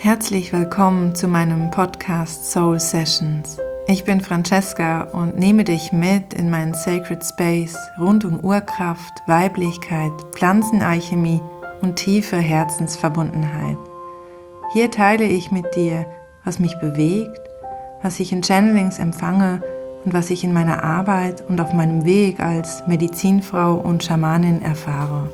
Herzlich willkommen zu meinem Podcast Soul Sessions. Ich bin Francesca und nehme dich mit in meinen Sacred Space rund um Urkraft, Weiblichkeit, Pflanzenalchemie und tiefe Herzensverbundenheit. Hier teile ich mit dir, was mich bewegt, was ich in Channelings empfange und was ich in meiner Arbeit und auf meinem Weg als Medizinfrau und Schamanin erfahre.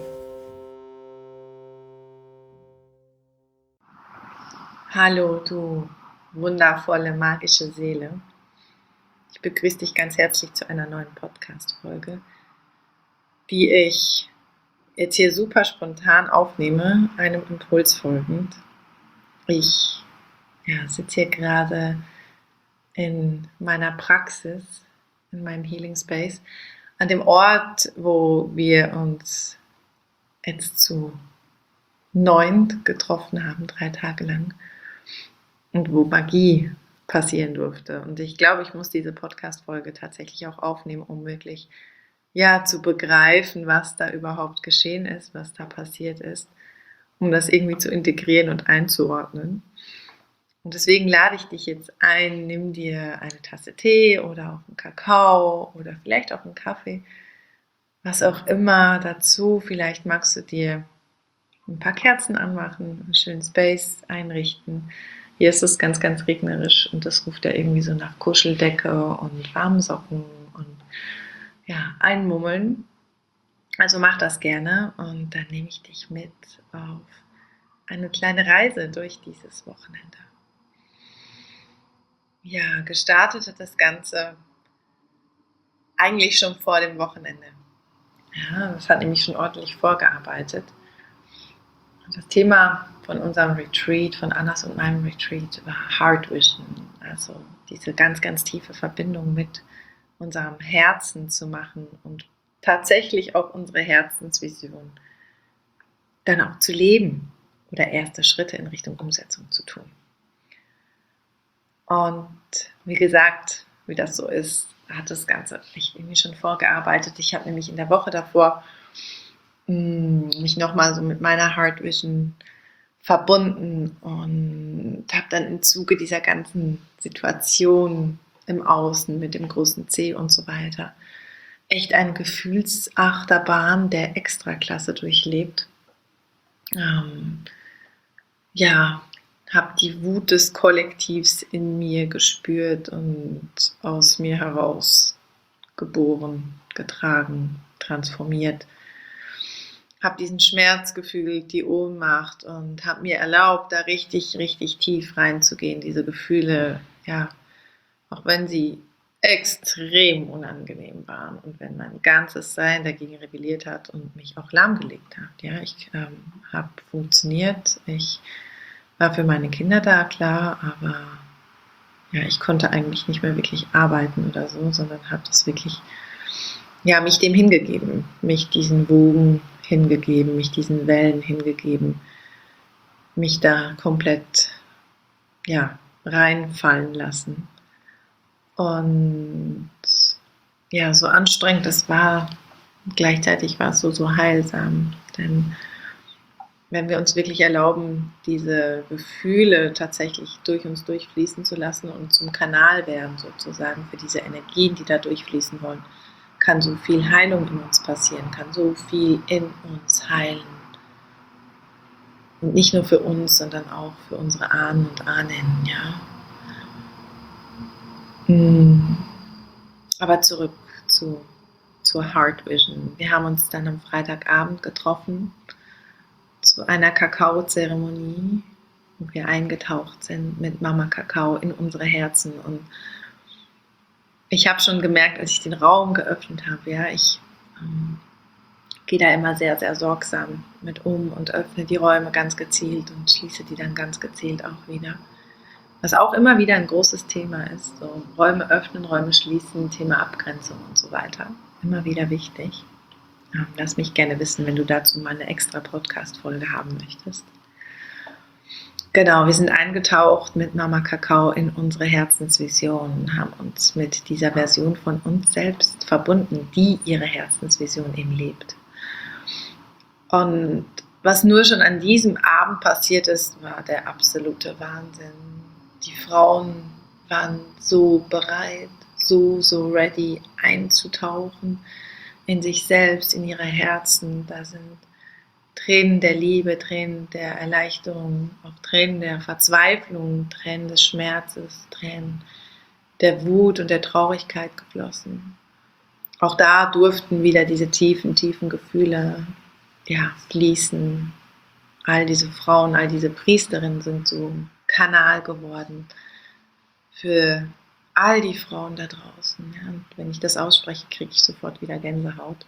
Hallo, du wundervolle, magische Seele. Ich begrüße dich ganz herzlich zu einer neuen Podcast-Folge, die ich jetzt hier super spontan aufnehme, einem Impuls folgend. Ich sitze hier gerade in meiner Praxis, in meinem Healing Space, an dem Ort, wo wir uns jetzt zu 9 getroffen haben, 3 Tage lang. Und wo Magie passieren durfte. Und ich glaube, ich muss diese Podcast-Folge tatsächlich auch aufnehmen, um wirklich zu begreifen, was da überhaupt geschehen ist, was da passiert ist, um das irgendwie zu integrieren und einzuordnen. Und deswegen lade ich dich jetzt ein, nimm dir eine Tasse Tee oder auch einen Kakao oder vielleicht auch einen Kaffee, was auch immer dazu. Vielleicht magst du dir ein paar Kerzen anmachen, einen schönen Space einrichten. Hier ist es ganz, ganz regnerisch und das ruft ja irgendwie so nach Kuscheldecke und warmen Socken und einmummeln. Also mach das gerne und dann nehme ich dich mit auf eine kleine Reise durch dieses Wochenende. Ja, gestartet hat das Ganze eigentlich schon vor dem Wochenende. Ja, das hat nämlich schon ordentlich vorgearbeitet. Das Thema von unserem Retreat, von Annas und meinem Retreat, war Heart Vision, also diese ganz, ganz tiefe Verbindung mit unserem Herzen zu machen und tatsächlich auch unsere Herzensvision dann auch zu leben oder erste Schritte in Richtung Umsetzung zu tun. Und wie gesagt, wie das so ist, hat das Ganze irgendwie schon vorgearbeitet. Ich habe nämlich in der Woche davor mich nochmal so mit meiner Heart Vision verbunden und habe dann im Zuge dieser ganzen Situation im Außen mit dem großen C und so weiter echt eine Gefühlsachterbahn der Extraklasse durchlebt. Habe die Wut des Kollektivs in mir gespürt und aus mir heraus geboren, getragen, transformiert. Habe diesen Schmerz gefühlt, die Ohnmacht und habe mir erlaubt, da richtig, richtig tief reinzugehen. Diese Gefühle, auch wenn sie extrem unangenehm waren und wenn mein ganzes Sein dagegen rebelliert hat und mich auch lahmgelegt hat. Ja, ich habe funktioniert, ich war für meine Kinder da, klar, aber ich konnte eigentlich nicht mehr wirklich arbeiten oder so, sondern habe das wirklich, mich dem hingegeben, mich diesen Wogen hingegeben, mich diesen Wellen hingegeben, mich da komplett reinfallen lassen. Und so anstrengend es war, gleichzeitig war es so heilsam, denn wenn wir uns wirklich erlauben, diese Gefühle tatsächlich durch uns durchfließen zu lassen und zum Kanal werden sozusagen für diese Energien, die da durchfließen wollen, kann so viel Heilung in uns passieren, kann so viel in uns heilen. Und nicht nur für uns, sondern auch für unsere Ahnen und Ahnen, Aber zurück zur Heart Vision. Wir haben uns dann am Freitagabend getroffen zu einer Kakao-Zeremonie, wo wir eingetaucht sind mit Mama Kakao in unsere Herzen. Und ich habe schon gemerkt, als ich den Raum geöffnet habe, ich gehe da immer sehr, sehr sorgsam mit um und öffne die Räume ganz gezielt und schließe die dann ganz gezielt auch wieder. Was auch immer wieder ein großes Thema ist, so Räume öffnen, Räume schließen, Thema Abgrenzung und so weiter. Immer wieder wichtig. Lass mich gerne wissen, wenn du dazu mal eine extra Podcast-Folge haben möchtest. Genau, wir sind eingetaucht mit Mama Kakao in unsere Herzensvision, haben uns mit dieser Version von uns selbst verbunden, die ihre Herzensvision eben lebt. Und was nur schon an diesem Abend passiert ist, war der absolute Wahnsinn. Die Frauen waren so bereit, so ready einzutauchen in sich selbst, in ihre Herzen. Da sind Tränen der Liebe, Tränen der Erleichterung, auch Tränen der Verzweiflung, Tränen des Schmerzes, Tränen der Wut und der Traurigkeit geflossen. Auch da durften wieder diese tiefen Gefühle fließen. All diese Frauen, all diese Priesterinnen sind so ein Kanal geworden für all die Frauen da draußen. Ja. Und wenn ich das ausspreche, kriege ich sofort wieder Gänsehaut.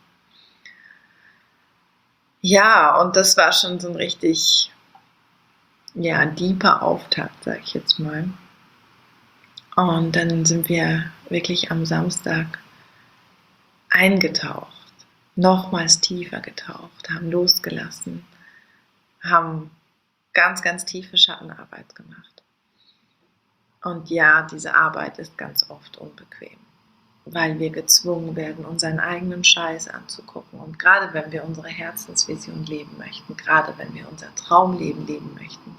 Ja, und das war schon so ein richtig, deeper Auftakt, sage ich jetzt mal. Und dann sind wir wirklich am Samstag eingetaucht, nochmals tiefer getaucht, haben losgelassen, haben ganz tiefe Schattenarbeit gemacht. Und ja, diese Arbeit ist ganz oft unbequem, weil wir gezwungen werden, unseren eigenen Scheiß anzugucken. Und gerade wenn wir unsere Herzensvision leben möchten, gerade wenn wir unser Traumleben leben möchten,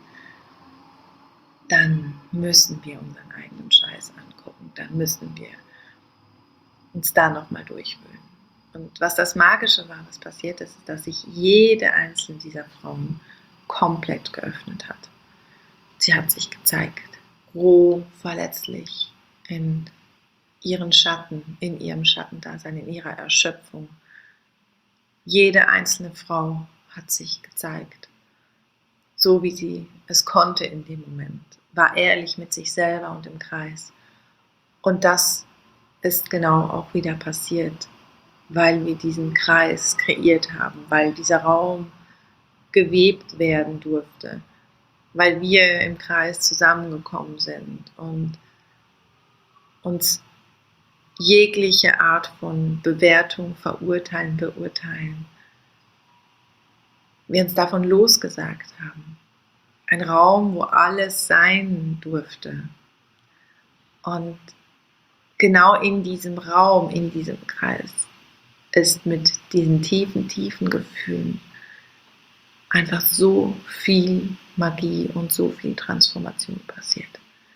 dann müssen wir unseren eigenen Scheiß angucken, dann müssen wir uns da nochmal durchwühlen. Und was das Magische war, was passiert ist, ist, dass sich jede einzelne dieser Frauen komplett geöffnet hat. Sie hat sich gezeigt, roh, verletzlich, in ihren Schatten, in ihrem Schattendasein, in ihrer Erschöpfung. Jede einzelne Frau hat sich gezeigt, so wie sie es konnte in dem Moment, war ehrlich mit sich selber und im Kreis. Und das ist genau auch wieder passiert, weil wir diesen Kreis kreiert haben, weil dieser Raum gewebt werden durfte, weil wir im Kreis zusammengekommen sind und uns jegliche Art von Bewertung, Verurteilen, Beurteilen, wir uns davon losgesagt haben. Ein Raum, wo alles sein durfte. Und genau in diesem Raum, in diesem Kreis, ist mit diesen tiefen Gefühlen einfach so viel Magie und so viel Transformation passiert.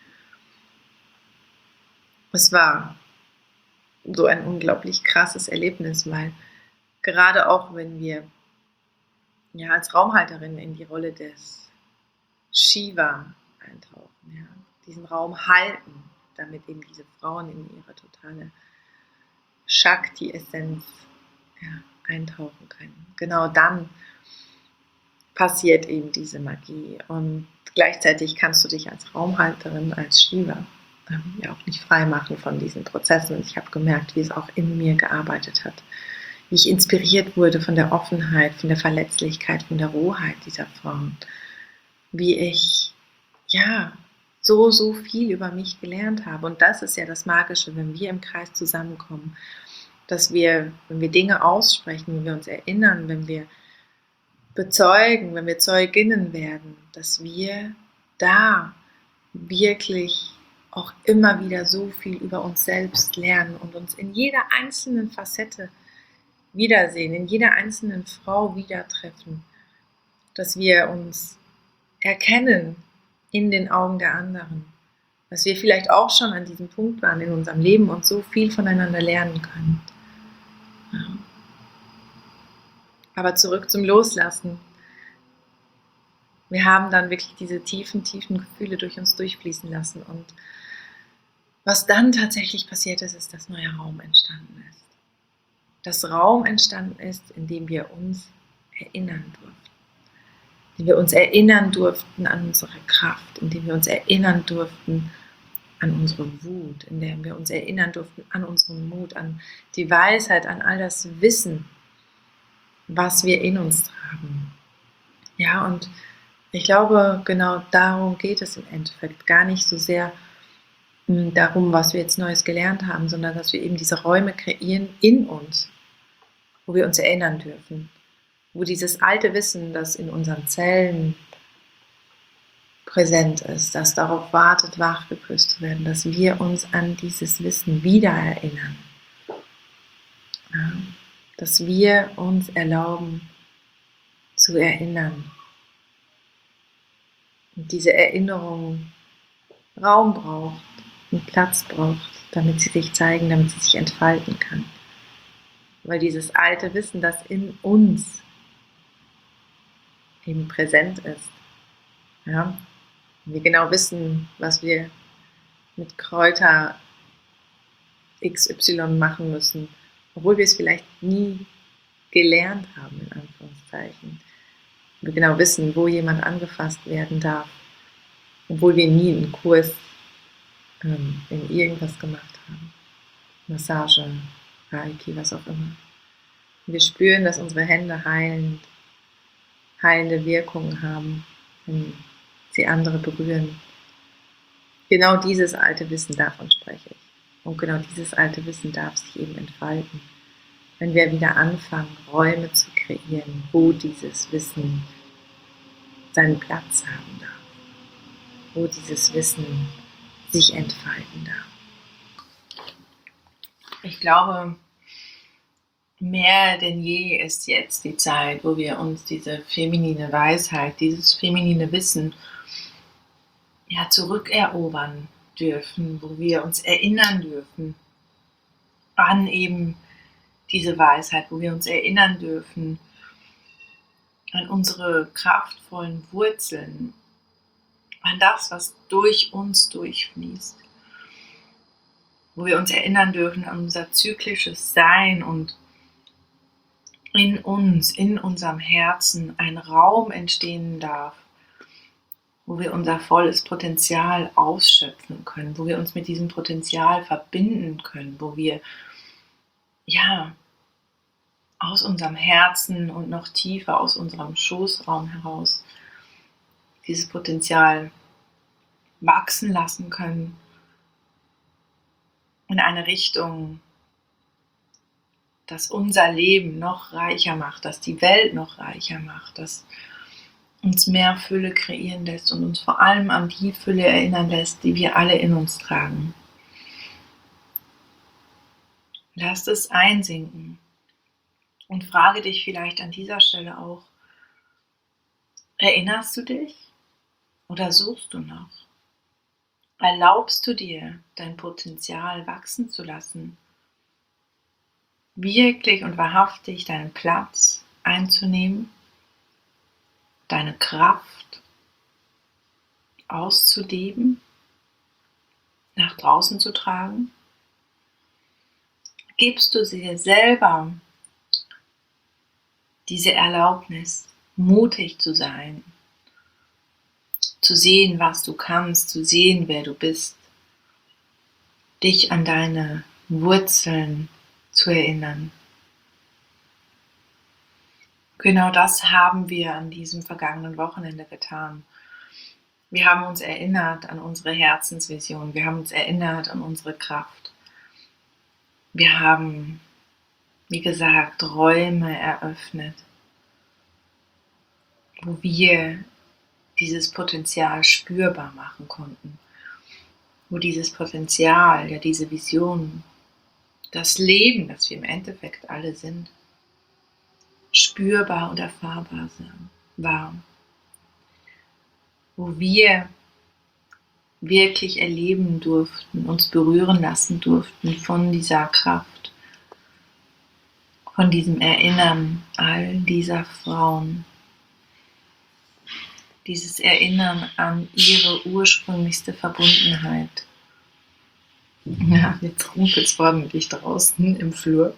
Es war so ein unglaublich krasses Erlebnis, weil gerade auch wenn wir als Raumhalterin in die Rolle des Shiva eintauchen, diesen Raum halten, damit eben diese Frauen in ihre totale Shakti-Essenz eintauchen können. Genau dann passiert eben diese Magie und gleichzeitig kannst du dich als Raumhalterin, als Shiva auch nicht frei machen von diesen Prozessen. Und ich habe gemerkt, wie es auch in mir gearbeitet hat, wie ich inspiriert wurde von der Offenheit, von der Verletzlichkeit, von der Rohheit dieser Frauen, wie ich so viel über mich gelernt habe. Und das ist ja das Magische, wenn wir im Kreis zusammenkommen, dass wir, wenn wir Dinge aussprechen, wenn wir uns erinnern, wenn wir bezeugen, wenn wir Zeuginnen werden, dass wir da wirklich auch immer wieder so viel über uns selbst lernen und uns in jeder einzelnen Facette wiedersehen, in jeder einzelnen Frau wieder treffen, dass wir uns erkennen in den Augen der anderen, dass wir vielleicht auch schon an diesem Punkt waren in unserem Leben und so viel voneinander lernen können. Ja. Aber zurück zum Loslassen. Wir haben dann wirklich diese tiefen Gefühle durch uns durchfließen lassen und was dann tatsächlich passiert ist, ist, dass neuer Raum entstanden ist. Dass Raum entstanden ist, in dem wir uns erinnern durften. In dem wir uns erinnern durften an unsere Kraft, in dem wir uns erinnern durften an unsere Wut, in dem wir uns erinnern durften an unseren Mut, an die Weisheit, an all das Wissen, was wir in uns tragen. Ja, und ich glaube, genau darum geht es im Endeffekt. Gar nicht so sehr darum, was wir jetzt Neues gelernt haben, sondern dass wir eben diese Räume kreieren in uns, wo wir uns erinnern dürfen. Wo dieses alte Wissen, das in unseren Zellen präsent ist, das darauf wartet, wachgeküsst zu werden, dass wir uns an dieses Wissen wieder erinnern. Ja, dass wir uns erlauben, zu erinnern. Und diese Erinnerung Raum braucht und Platz braucht, damit sie sich zeigen, damit sie sich entfalten kann. Weil dieses alte Wissen, das in uns eben präsent ist, ja, wir genau wissen, was wir mit Kräuter XY machen müssen, obwohl wir es vielleicht nie gelernt haben, in Anführungszeichen. Wir genau wissen, wo jemand angefasst werden darf, obwohl wir nie einen Kurs in irgendwas gemacht haben. Massage, Reiki, was auch immer. Wir spüren, dass unsere Hände heilende Wirkungen haben, wenn sie andere berühren. Genau dieses alte Wissen, davon spreche ich. Und genau dieses alte Wissen darf sich eben entfalten, wenn wir wieder anfangen, Räume zu kreieren, wo dieses Wissen seinen Platz haben darf, wo dieses Wissen sich entfalten darf. Ich glaube, mehr denn je ist jetzt die Zeit, wo wir uns diese feminine Weisheit, dieses feminine Wissen zurückerobern dürfen, wo wir uns erinnern dürfen an eben diese Weisheit, wo wir uns erinnern dürfen an unsere kraftvollen Wurzeln, an das, was durch uns durchfließt, wo wir uns erinnern dürfen an unser zyklisches Sein und in uns, in unserem Herzen ein Raum entstehen darf, wo wir unser volles Potenzial ausschöpfen können, wo wir uns mit diesem Potenzial verbinden können, wo wir aus unserem Herzen und noch tiefer aus unserem Schoßraum heraus dieses Potenzial wachsen lassen können in eine Richtung, das unser Leben noch reicher macht, das die Welt noch reicher macht, das uns mehr Fülle kreieren lässt und uns vor allem an die Fülle erinnern lässt, die wir alle in uns tragen. Lass es einsinken und frage dich vielleicht an dieser Stelle auch, erinnerst du dich oder suchst du noch? Erlaubst du dir, dein Potenzial wachsen zu lassen? Wirklich und wahrhaftig deinen Platz einzunehmen? Deine Kraft auszuleben, nach draußen zu tragen? Gibst du dir selber diese Erlaubnis, mutig zu sein, zu sehen, was du kannst, zu sehen, wer du bist, dich an deine Wurzeln zu erinnern? Genau das haben wir an diesem vergangenen Wochenende getan. Wir haben uns erinnert an unsere Herzensvision, wir haben uns erinnert an unsere Kraft. Wir haben, wie gesagt, Räume eröffnet, wo wir dieses Potenzial spürbar machen konnten, wo dieses Potenzial, diese Vision, das Leben, das wir im Endeffekt alle sind, spürbar und erfahrbar war, wo wir wirklich erleben durften, uns berühren lassen durften von dieser Kraft, von diesem Erinnern all dieser Frauen, dieses Erinnern an ihre ursprünglichste Verbundenheit. Ja, jetzt rumpelt es ordentlich draußen im Flur.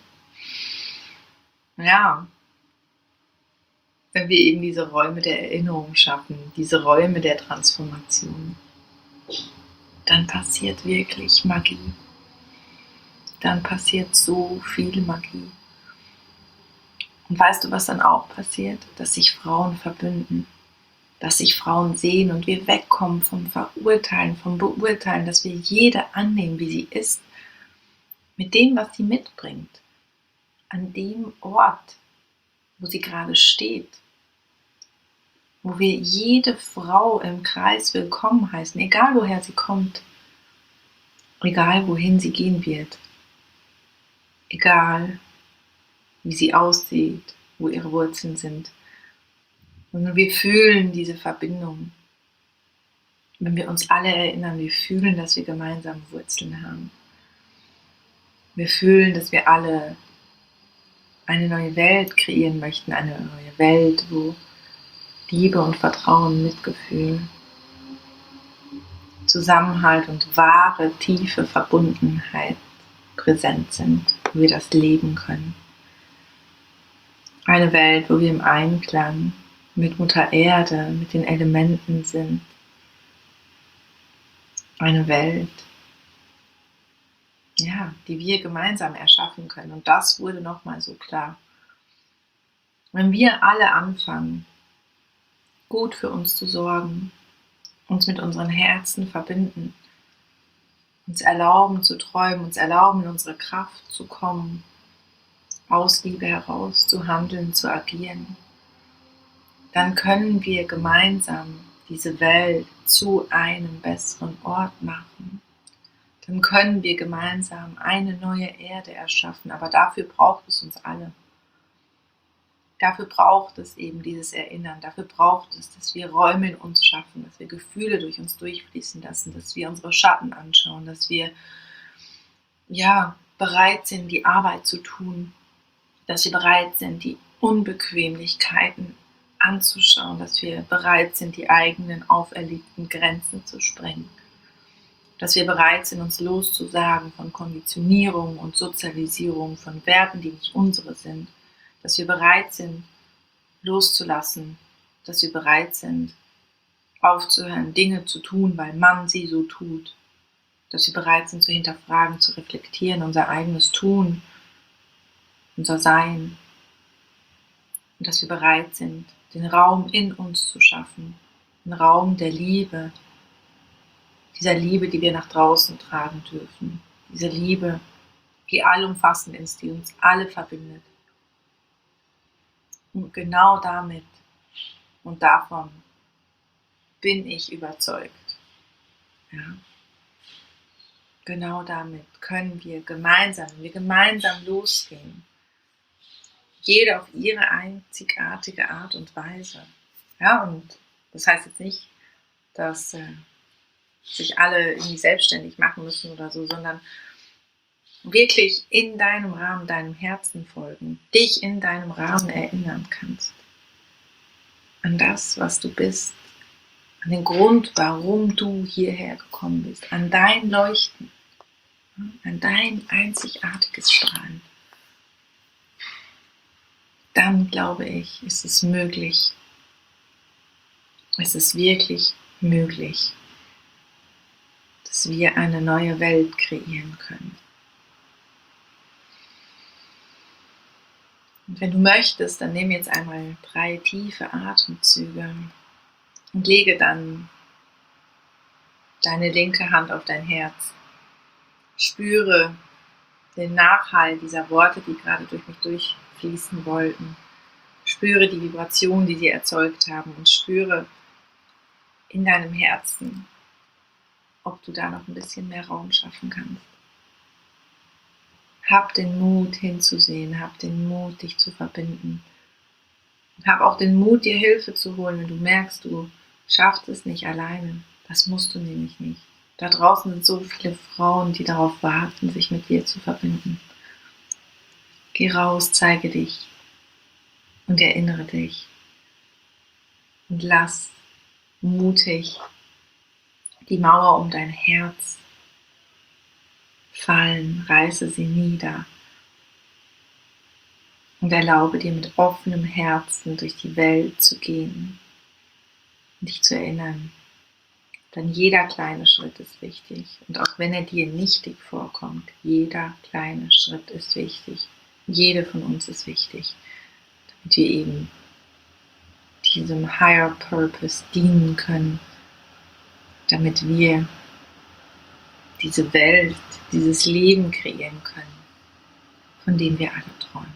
Ja, wenn wir eben diese Räume der Erinnerung schaffen, diese Räume der Transformation, dann passiert wirklich Magie. Dann passiert so viel Magie. Und weißt du, was dann auch passiert? Dass sich Frauen verbünden, dass sich Frauen sehen und wir wegkommen vom Verurteilen, vom Beurteilen, dass wir jede annehmen, wie sie ist, mit dem, was sie mitbringt, an dem Ort, wo sie gerade steht, wo wir jede Frau im Kreis willkommen heißen, egal woher sie kommt, egal wohin sie gehen wird, egal wie sie aussieht, wo ihre Wurzeln sind, Und wir fühlen diese Verbindung. Wenn wir uns alle erinnern, wir fühlen, dass wir gemeinsame Wurzeln haben. Wir fühlen, dass wir alle eine neue Welt kreieren möchten, eine neue Welt, wo Liebe und Vertrauen, Mitgefühl, Zusammenhalt und wahre, tiefe Verbundenheit präsent sind, wo wir das leben können. Eine Welt, wo wir im Einklang mit Mutter Erde, mit den Elementen sind. Eine Welt, ja, die wir gemeinsam erschaffen können. Und das wurde nochmal so klar. Wenn wir alle anfangen, gut für uns zu sorgen, uns mit unseren Herzen verbinden, uns erlauben zu träumen, uns erlauben, in unsere Kraft zu kommen, aus Liebe heraus zu handeln, zu agieren, dann können wir gemeinsam diese Welt zu einem besseren Ort machen. Dann können wir gemeinsam eine neue Erde erschaffen, aber dafür braucht es uns alle. Dafür braucht es eben dieses Erinnern, dafür braucht es, dass wir Räume in uns schaffen, dass wir Gefühle durch uns durchfließen lassen, dass wir unsere Schatten anschauen, dass wir bereit sind, die Arbeit zu tun, dass wir bereit sind, die Unbequemlichkeiten anzuschauen, dass wir bereit sind, die eigenen auferlegten Grenzen zu sprengen, dass wir bereit sind, uns loszusagen von Konditionierung und Sozialisierung, von Werten, die nicht unsere sind, dass wir bereit sind, loszulassen, dass wir bereit sind, aufzuhören, Dinge zu tun, weil man sie so tut, dass wir bereit sind, zu hinterfragen, zu reflektieren, unser eigenes Tun, unser Sein, und dass wir bereit sind, den Raum in uns zu schaffen, einen Raum der Liebe, dieser Liebe, die wir nach draußen tragen dürfen, diese Liebe, die allumfassend ist, die uns alle verbindet. Und genau damit und davon bin ich überzeugt. Ja. Genau damit können wir gemeinsam, wenn wir gemeinsam losgehen, jede auf ihre einzigartige Art und Weise. Ja, und das heißt jetzt nicht, dass sich alle irgendwie selbstständig machen müssen oder so, sondern wirklich in deinem Rahmen, deinem Herzen folgen, dich in deinem Rahmen erinnern kannst. An das, was du bist, an den Grund, warum du hierher gekommen bist, an dein Leuchten, an dein einzigartiges Strahlen. Dann glaube ich, ist es möglich, es ist wirklich möglich, dass wir eine neue Welt kreieren können. Und wenn du möchtest, dann nimm jetzt einmal 3 tiefe Atemzüge und lege dann deine linke Hand auf dein Herz. Spüre den Nachhall dieser Worte, die gerade durch mich durchfließen wollten. Spüre die Vibration, die sie erzeugt haben, und spüre in deinem Herzen, ob du da noch ein bisschen mehr Raum schaffen kannst. Hab den Mut hinzusehen, hab den Mut, dich zu verbinden. Und hab auch den Mut, dir Hilfe zu holen, wenn du merkst, du schaffst es nicht alleine. Das musst du nämlich nicht. Da draußen sind so viele Frauen, die darauf warten, sich mit dir zu verbinden. Geh raus, zeige dich und erinnere dich. Und lass mutig die Mauer um dein Herz fallen, reiße sie nieder und erlaube dir mit offenem Herzen durch die Welt zu gehen und dich zu erinnern. Denn jeder kleine Schritt ist wichtig, und auch wenn er dir nichtig vorkommt, jeder kleine Schritt ist wichtig. Jede von uns ist wichtig, damit wir eben diesem Higher Purpose dienen können, damit wir diese Welt, dieses Leben kreieren können, von dem wir alle träumen.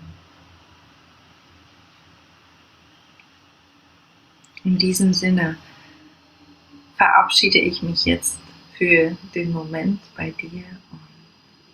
In diesem Sinne verabschiede ich mich jetzt für den Moment bei dir und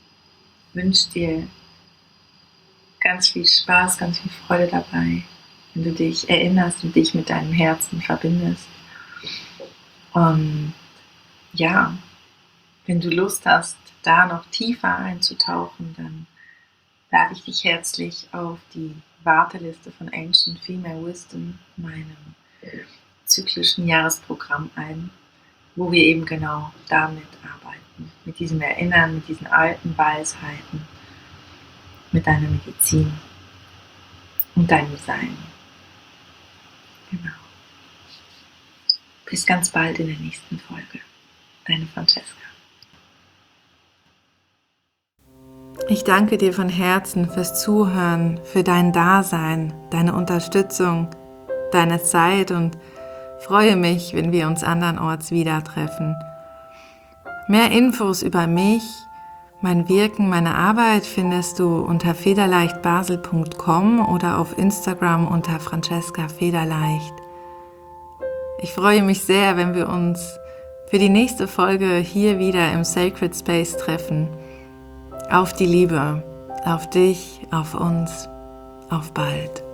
wünsche dir ganz viel Spaß, ganz viel Freude dabei, wenn du dich erinnerst und dich mit deinem Herzen verbindest. Und ja, wenn du Lust hast, da noch tiefer einzutauchen, dann lade ich dich herzlich auf die Warteliste von Ancient Female Wisdom, meinem zyklischen Jahresprogramm ein, wo wir eben genau damit arbeiten, mit diesem Erinnern, mit diesen alten Weisheiten, mit deiner Medizin und deinem Sein. Genau. Bis ganz bald in der nächsten Folge. Deine Francesca. Ich danke dir von Herzen fürs Zuhören, für dein Dasein, deine Unterstützung, deine Zeit und freue mich, wenn wir uns andernorts wieder treffen. Mehr Infos über mich, mein Wirken, meine Arbeit findest du unter federleichtbasel.com oder auf Instagram unter Francesca Federleicht. Ich freue mich sehr, wenn wir uns für die nächste Folge hier wieder im Sacred Space treffen. Auf die Liebe, auf dich, auf uns, auf bald.